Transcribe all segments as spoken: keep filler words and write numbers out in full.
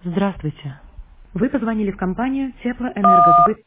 Здравствуйте. Вы позвонили в компанию Теплоэнергосбыт.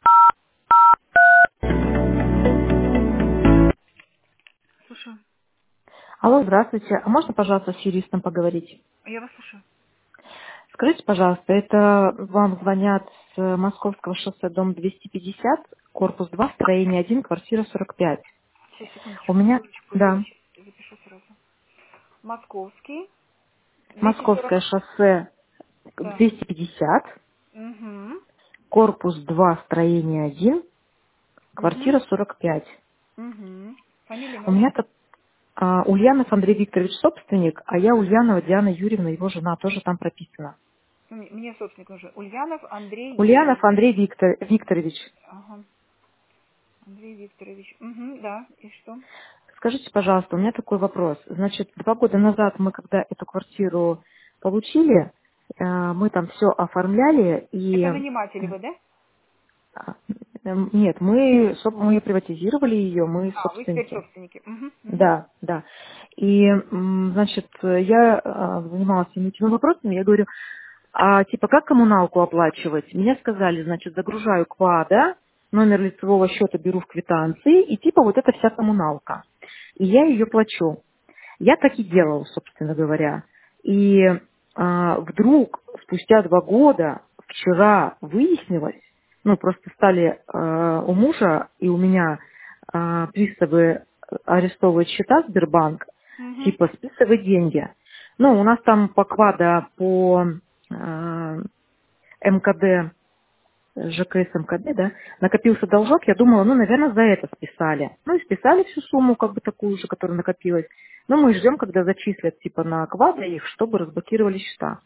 Слушаю. Алло, здравствуйте. А можно, пожалуйста, с юристом поговорить? Я вас слушаю. Скажите, пожалуйста, это вам звонят с Московского шоссе, дом двести пятьдесят, корпус два, строение один, квартира сорок пять. Сейчас, У секундочку, меня, секундочку, я да, сейчас запишу сразу. Московский, двести сорок. Московское шоссе Да. двести пятьдесят, Угу. корпус два, строение один, Угу. квартира сорок пять. Угу. Фамилия, имя, У меня отчество. тут а, Ульянов Андрей Викторович собственник, а я Ульянова Диана Юрьевна, его жена, тоже там прописана. Ну, Мне мне собственник уже. Ульянов Андрей Ульянов Юрьевич. Андрей Виктор, Викторович. Ага. Андрей Викторович. Угу, да. И что? Скажите, пожалуйста, у меня такой вопрос. Значит, два года назад мы, когда эту квартиру получили, э, мы там все оформляли, и Это наниматели вы, да? а, эм, нет, мы, соб- мы приватизировали ее, мы А, вы теперь собственники. собственники. Угу. Угу. Да, да. И, м, значит, я а, занималась всеми этими вопросами, я говорю, а типа как коммуналку оплачивать? Мне сказали, значит, загружаю квада, номер лицевого счета беру в квитанции, и типа вот эта вся коммуналка. И я ее плачу. Я так и делала, собственно говоря. И а, вдруг, спустя два года, вчера выяснилось, ну, просто стали а, у мужа и у меня а, приставы арестовывать счета Сбербанк, Угу. типа списывать деньги. Ну, у нас там по квада, по а, МКД ЖКС МКД, да, накопился должок, я думала, ну, наверное, за это списали. Ну, и списали всю сумму, как бы такую же, которая накопилась. Но мы ждем, когда зачислят, типа, на квады их, чтобы разблокировали счета.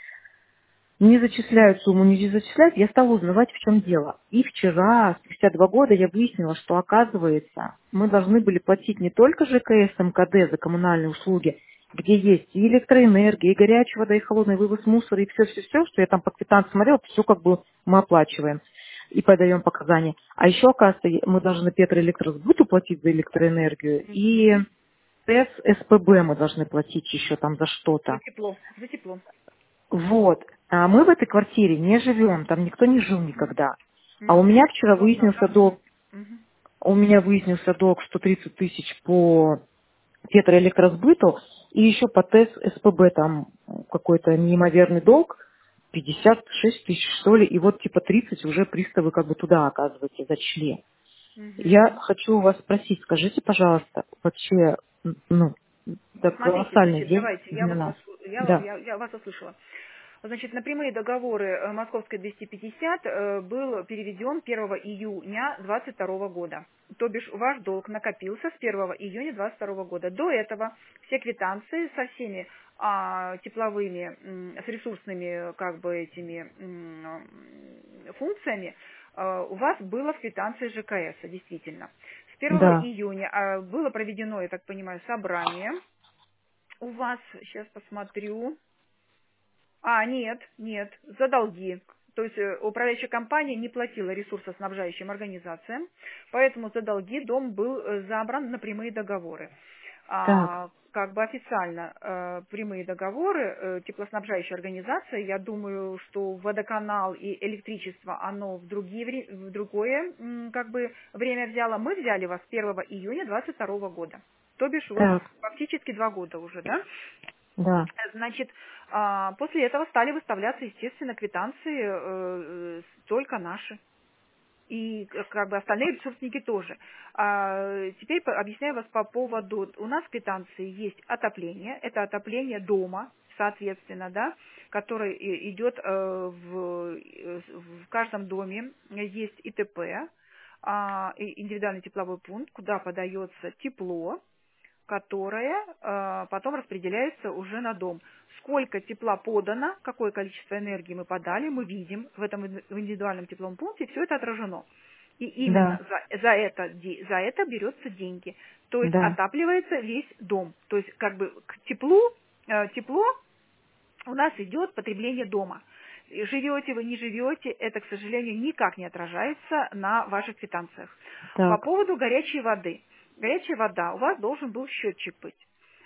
Не зачисляют сумму, не зачисляют, я стала узнавать, в чем дело. И вчера, спустя два года, я выяснила, что, оказывается, мы должны были платить не только ЖКС МКД за коммунальные услуги, где есть и электроэнергия, и горячая вода, и холодный вывоз мусора, и все-все-все, что я там по квитанции смотрела, все как бы мы оплачиваем и подаем показания. А еще, оказывается, мы должны Петроэлектросбыту платить за электроэнергию, и Угу. ТЭС СПБ мы должны платить еще там за За что-то. тепло. За тепло. Вот. А мы в этой квартире не живем, там никто не жил Угу. никогда. А у Угу. меня вчера Давно, выяснился давно. долг, Угу. у меня выяснился долг сто тридцать тысяч по Петроэлектросбыту, и еще по ТЭС СПБ там какой-то неимоверный долг, пятьдесят шесть тысяч что ли, и вот типа тридцать уже приставы как бы туда, оказывается, зачли. Я Угу. хочу у вас спросить, скажите, пожалуйста, вообще, м, ну, это Смотрите, колоссальный значит, день давайте, я для вас, нас. послу- я, Да, я, я вас услышала. Значит, на прямые договоры э, Московской двести пятьдесят э, был переведен первого июня двадцать второго года. То бишь ваш долг накопился с первого июня двадцать второго года. До этого все квитанции со всеми а, тепловыми, м, с ресурсными как бы этими м, м, функциями э, у вас было в квитанции ЖКС, действительно. С первого да, июня а, было проведено, я так понимаю, собрание. У вас, сейчас посмотрю, а, нет, нет, за долги. То есть э, управляющая компания не платила ресурсоснабжающим организациям, поэтому за долги дом был э, забран на прямые договоры. так, А, как бы официально э, прямые договоры э, теплоснабжающей организации, я думаю, что водоканал и электричество, оно в, другие, вре- в другое м, как бы время взяло. Мы взяли вас первого июня двадцать второго года. То бишь вот так, фактически два года уже, да? да. Значит, а, после этого стали выставляться, естественно, квитанции э, э, только наши. И э, как бы остальные ресурсники тоже. А, теперь по- объясняю вас по поводу. У нас в квитанции есть отопление. Это отопление дома, соответственно, да, который и- идет э, в, э, в каждом доме есть ИТП, а, и индивидуальный тепловой пункт, куда подается тепло, которое э, потом распределяется уже на дом. Сколько тепла подано, какое количество энергии мы подали, мы видим в этом ин- в индивидуальном тепловом пункте, все это отражено. И именно Да, за, за это, де- за это берется деньги. То есть да, отапливается весь дом. То есть как бы к теплу, э, тепло у нас идет потребление дома. И живете вы, не живете, это, к сожалению, никак не отражается на ваших квитанциях. По так, поводу горячей воды. Горячая вода, у вас должен был счетчик быть.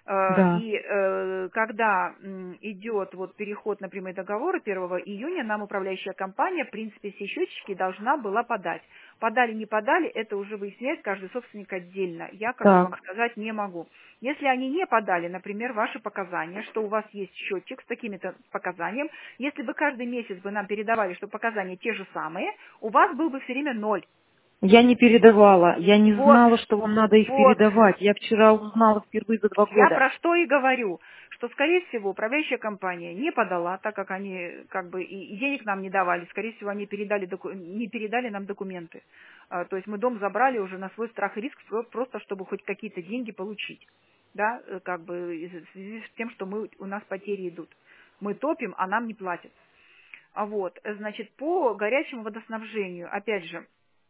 Да. И когда идет вот переход на прямые договоры первого июня, нам управляющая компания, в принципе, все счетчики должна была подать. Подали, не подали, это уже выясняет каждый собственник отдельно. Я как бы вам Так. сказать не могу. Если они не подали, например, ваши показания, что у вас есть счетчик с такими-то показаниями, если бы каждый месяц бы нам передавали, что показания те же самые, у вас был бы все время ноль. Я не передавала, я не Вот, знала, что вам надо их вот. передавать. Я вчера узнала впервые за два Я года. про что и говорю, что, скорее всего, управляющая компания не подала, так как они как бы и, и денег нам не давали, скорее всего, они передали доку- не передали нам документы. А, то есть мы дом забрали уже на свой страх и риск, про- просто чтобы хоть какие-то деньги получить. Да, э, как бы из- в связи с тем, что мы, у нас потери идут. Мы топим, а нам не платят. А вот, э, значит, по горячему водоснабжению, опять же,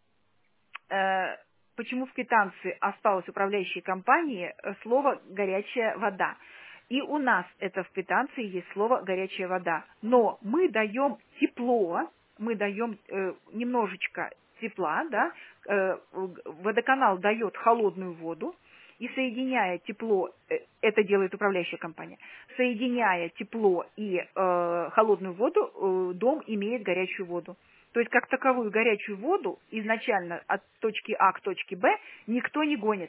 э, почему в квитанции осталось управляющей компании э, слово «горячая вода». И у нас это в квитанции есть слово «горячая вода». Но мы даем тепло, мы даем э, немножечко тепла, да, э, водоканал дает холодную воду, и соединяя тепло, э, это делает управляющая компания, соединяя тепло и э, холодную воду, э, дом имеет горячую воду. То есть как таковую горячую воду изначально от точки А к точке Б никто не гонит.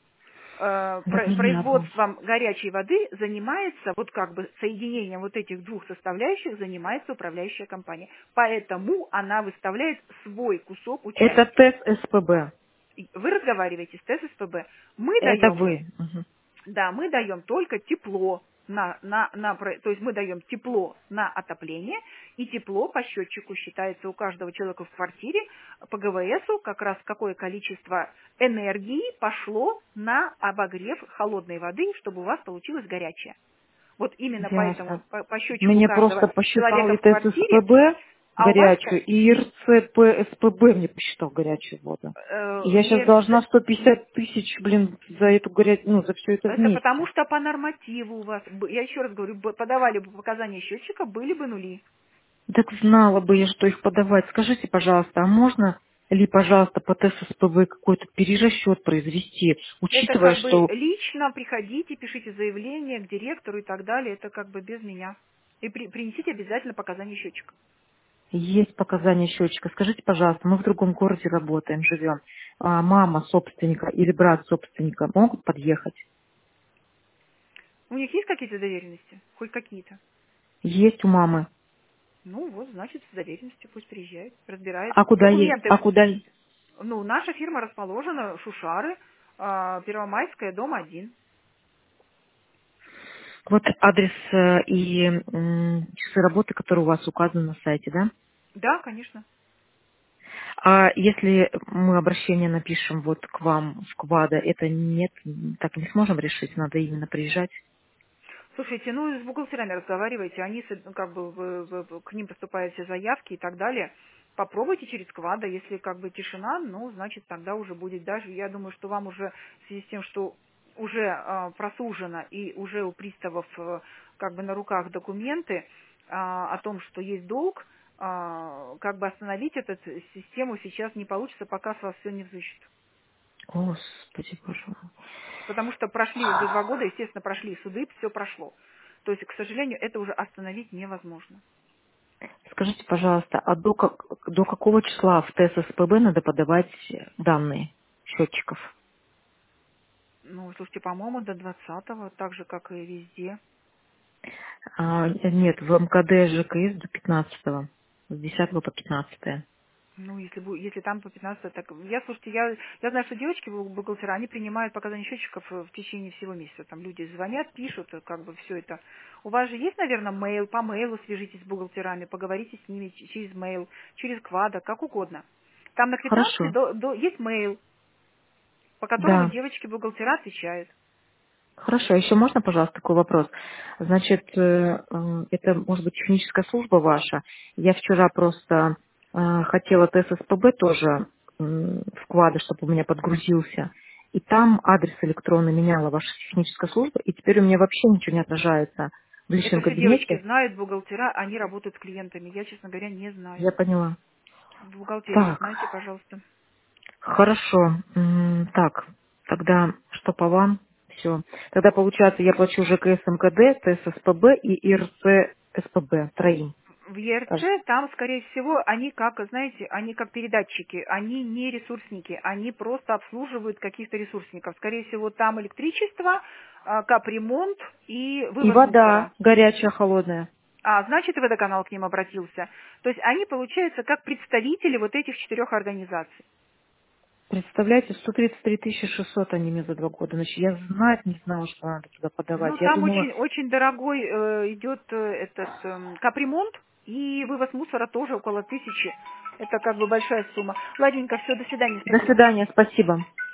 Э, Да, про- понятно. Производством горячей воды занимается, вот как бы соединением вот этих двух составляющих занимается управляющая компания. Поэтому она выставляет свой кусок Это участия. тест СПБ. Вы разговариваете с ТЭС-СПБ. Мы Это даем вы. Мгм. да, мы даем только тепло, на, на, на, про- то есть мы даем тепло на отопление, и тепло по счетчику считается у каждого человека в квартире, по ГВСу как раз какое количество энергии пошло на обогрев холодной воды, чтобы у вас получилось горячее. Вот именно поэтому Ясно. по, по счетчику Мне просто каждого посчитал человека и в квартире, ТССПБ а у вас горячую, и РЦП СПБ мне посчитал горячую воду. И э, я сейчас не должна сто пятьдесят тысяч, блин, за эту горячую, ну, за все это Это потому вместе. что по нормативу у вас, б- я еще раз говорю, б- подавали бы показания счетчика, были бы нули. Так знала бы я, что их подавать. Скажите, пожалуйста, а можно ли, пожалуйста, по ТССПБ какой-то перерасчет произвести, Это учитывая, как бы что лично приходите, пишите заявление к директору и так далее, это как бы без меня. И при- принесите обязательно показания счетчика. есть показания счетчика? Скажите, пожалуйста, мы в другом городе работаем, живем. А мама собственника или брат собственника могут подъехать? У них есть какие-то доверенности? Хоть какие-то? Есть у мамы. Ну вот, значит, с доверенностью пусть приезжает, разбирает. А куда ей? Документы. А куда ей? Ну, наша фирма расположена, Шушары, а, Первомайская, дом один. Вот адрес э, и м, часы работы, которые у вас указаны на сайте, да? Да, конечно. А если мы обращение напишем вот к вам в КВАДа, это нет, так не сможем решить, надо именно приезжать? Слушайте, ну с бухгалтерами разговаривайте, они с- ну, как бы в- в- в- к ним поступают все заявки и так далее. Попробуйте через квада, если как бы тишина, ну, значит, тогда уже будет даже, я думаю, что вам уже в связи с тем, что уже а, просужено и уже у приставов э, как бы на руках документы а, о том, что есть долг, а, как бы остановить эту систему сейчас не получится, пока с вас все не взыщут. Господи, боже мой. Потому что прошли уже два года, естественно, прошли суды, все прошло. То есть, к сожалению, это уже остановить невозможно. Скажите, пожалуйста, а до, как, до какого числа в ТССПБ надо подавать данные счетчиков? Ну, слушайте, по-моему, до двадцатого, так же, как и везде. А, нет, в МКД ЖКС до пятнадцатого, с десятого по пятнадцатое. Ну, если, бу- если там по пятнадцать, так... Я, слушайте, я, я знаю, что девочки, бу- бухгалтера, они принимают показания счетчиков э, в течение всего месяца. Там люди звонят, пишут, э, как бы все это. У вас же есть, наверное, мейл, по мейлу свяжитесь с бухгалтерами, поговорите с ними ч- через мейл, через квада, как угодно. Там на квитанции Хорошо. до- до- есть мейл, по которому Да. девочки-бухгалтера отвечают. Хорошо, еще можно, пожалуйста, такой вопрос? Значит, э, э, это, может быть, техническая служба ваша. Я вчера просто э, хотела ТССПБ тоже м, в квады, чтобы у меня подгрузился. И там адрес электронный меняла ваша техническая служба, и теперь у меня вообще ничего не отражается в Это личном все девочки кабинете. знают, бухгалтера, они работают с клиентами. Я, честно говоря, не знаю. Я поняла. В бухгалтерии Так, узнайте, пожалуйста. хорошо. М, Так, тогда что по вам? все. Тогда, получается, я плачу ЖКС МКД, ТССПБ и ИРЦ СПБ, троим. В ЕРЦ Кажется. там, скорее всего, они как, знаете, они как передатчики, они не ресурсники, они просто обслуживают каких-то ресурсников. Скорее всего, там электричество, а, капремонт и И вывоз вода мусора. горячая, холодная. А, значит, и водоканал к ним обратился. То есть они, получается, как представители вот этих четырех организаций. Представляете, сто тридцать три тысячи шестьсот они мне за два года. Значит, я знать не знала, что надо туда подавать. Ну, Я там думала, очень, очень дорогой э, идет э, этот эм, капремонт, и вывоз мусора тоже около тысячи. Это как бы большая сумма. Ладненько, все, до свидания, до спасибо. свидания, спасибо.